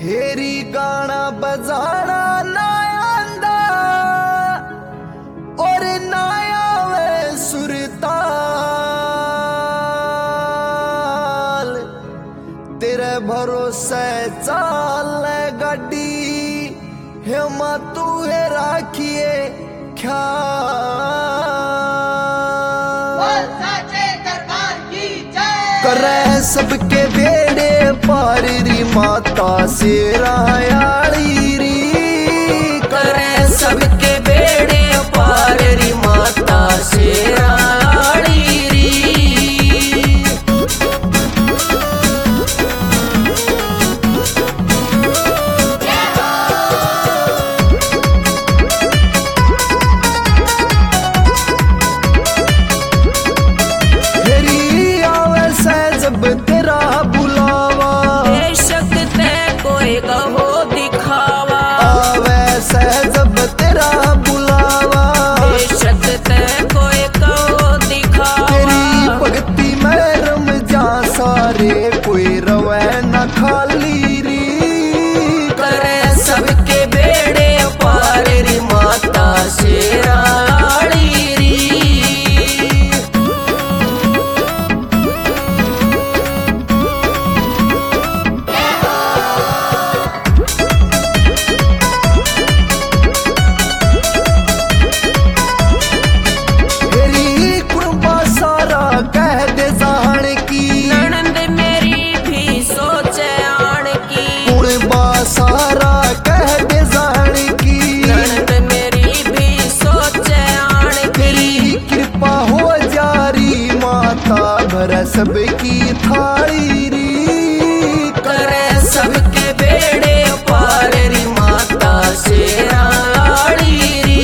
हेरी गाना बजाना ना आंदा और ना आवे सुरताल। तेरे भरोसे चाल गड्डी हेमा तू है राखिए ख्याल। करे सबके बेड़े पार री माता शेरायाली री। करे सबके बेड़े पार री माता शेरायाली री। जब तेरा बुलावा बेशक ते कोई कहो दिखावा। वैसे जब तेरा बुलावा बेशक ते कोई कहो दिखावा। तेरी भक्ति में रम जा सारे कोई रवे न खाली री। करे सबके बेड़े पार री माता शेराली री। सारा कह दे जान की ननद मेरी भी सोचे आन की। तेरी कृपा हो जारी माता भर सबकी थाली री। करे सबके बेड़े पार री माता शेराली री।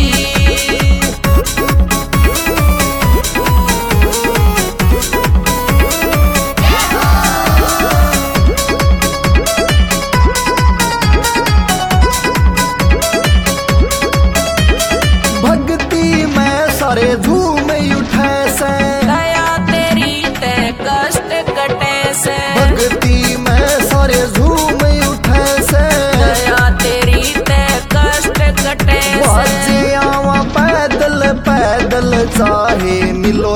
सारे झूम उठे से दया तेरी ते कष्ट कटे से। भक्ति में सारे झूम उठे से दया तेरी ते कष्ट कटे से। बाजे आवा पैदल पैदल चाहे मिलो